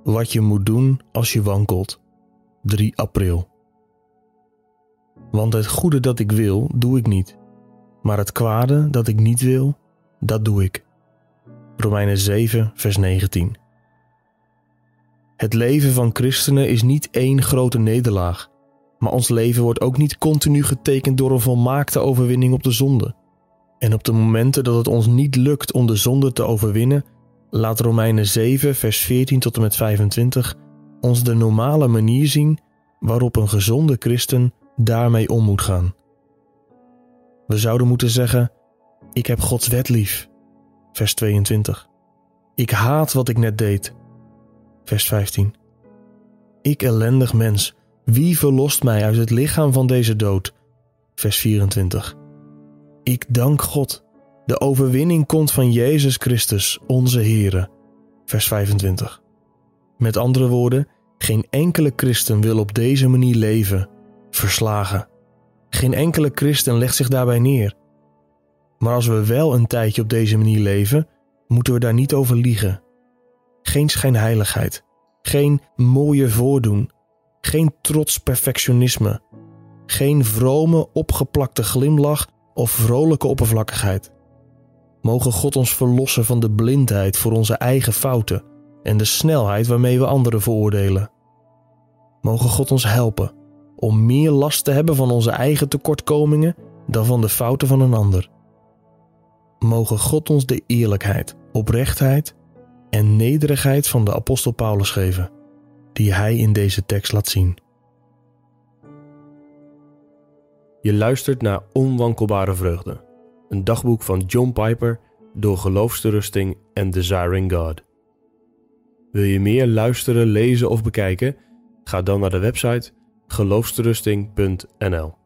Wat je moet doen als je wankelt. 3 april. Want het goede dat ik wil, doe ik niet. Maar het kwade dat ik niet wil, dat doe ik. Romeinen 7, vers 19. Het leven van christenen is niet één grote nederlaag. Maar ons leven wordt ook niet continu getekend door een volmaakte overwinning op de zonde. En op de momenten dat het ons niet lukt om de zonde te overwinnen, laat Romeinen 7, vers 14 tot en met 25 ons de normale manier zien waarop een gezonde christen daarmee om moet gaan. We zouden moeten zeggen: ik heb Gods wet lief. Vers 22. Ik haat wat ik net deed. Vers 15. Ik ellendig mens, wie verlost mij uit het lichaam van deze dood? Vers 24. Ik dank God. De overwinning komt van Jezus Christus, onze Heere. Vers 25. Met andere woorden, geen enkele christen wil op deze manier leven, verslagen. Geen enkele christen legt zich daarbij neer. Maar als we wel een tijdje op deze manier leven, moeten we daar niet over liegen. Geen schijnheiligheid, geen mooie voordoen, geen trots perfectionisme, geen vrome opgeplakte glimlach of vrolijke oppervlakkigheid. Mogen God ons verlossen van de blindheid voor onze eigen fouten en de snelheid waarmee we anderen veroordelen. Mogen God ons helpen om meer last te hebben van onze eigen tekortkomingen dan van de fouten van een ander. Mogen God ons de eerlijkheid, oprechtheid en nederigheid van de apostel Paulus geven, die hij in deze tekst laat zien. Je luistert naar Onwankelbare Vreugde, een dagboek van John Piper door Geloofsterusting en Desiring God. Wil je meer luisteren, lezen of bekijken? Ga dan naar de website geloofsterusting.nl.